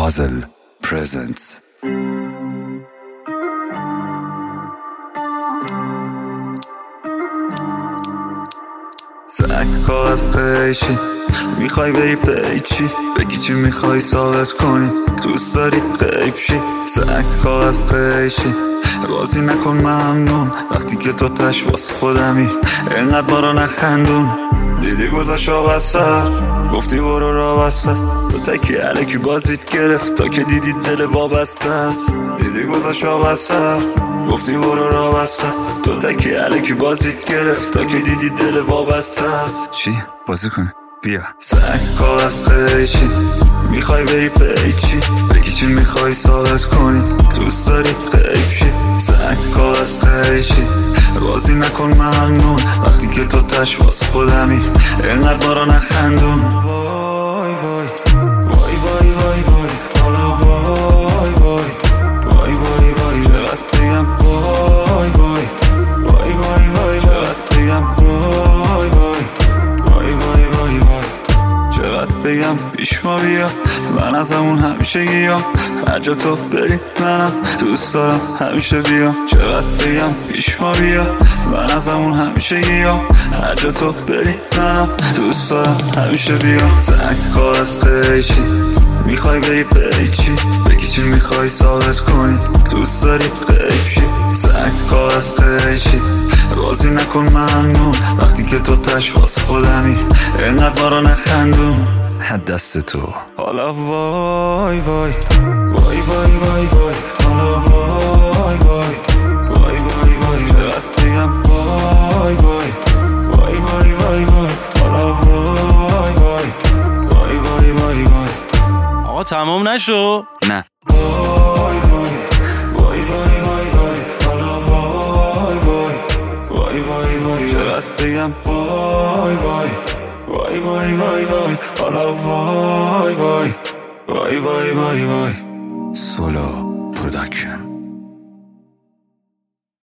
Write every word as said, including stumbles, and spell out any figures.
Puzzle presents. سنگ کاغذ پیچی میخوای بری پیچی بگی چی میخوای ثابت کنی دوست داری غیب شی. سنگ کاغذ پیچی بازی نکن ممنون وقتی که تو تش واس خودمی اینقدر ما رو نخندون. دیدی گذاشت آب از سر گفتی برو را بسته است تو تکی علکی بازیت گرفت تا که دیدی دل وابسته است. دیدی گذاشت آب از سر گفتی برو را بسته است تو تکی علکی بازیت گرفت تا که دیدی دل وابسته است. چی؟ بازی کنه؟ بیا. سنگ کاغذ پیچی میخوای بری پیچی بگی چی میخوای ثابت کنی دوست داری غیب شی. سنگ کاغذ پیچی بازی نکن ممنون وقتی که تو تش واس خودمی اینقدر ما رو نخندون. وای وای وای وای وای وای حالا وای وای وای وای وای چقدر بگم وای وای وای وای وای چقدر بگم وای وای وای وای وای وای چقدر بگم پیش ما بیا من از همون همیشه گیام هر جا تو بری منم دوست دارم همیشه بیا. چقدر بگم پیش ما بیا من از همون همیشه گیام هر جا تو بری منم دوست دارم همیشه بیا. سنگ کاغذ پیچی میخوای بری پیچی بگی چی میخوای ثابت کنی دوست داری غیب شی. سنگ کاغذ پیچی بازی نکن ممنون وقتی که تو تش واس خودمی اینقدر ما رو نخندون. حد دست تو حالا وای وای وای وای وای وای حالا وای وای وای وای وای چقدر بگم وای وای وای وای وای وای حالا وای وای وای وای وای وای آقا تمام نشو؟ نه. وای وای وای وای وای وای حالا وای وای وای وای وای چقدر بگم وای وای وای وای وای وای حالا وای وای وای وای وای وای سولو پروداکشن.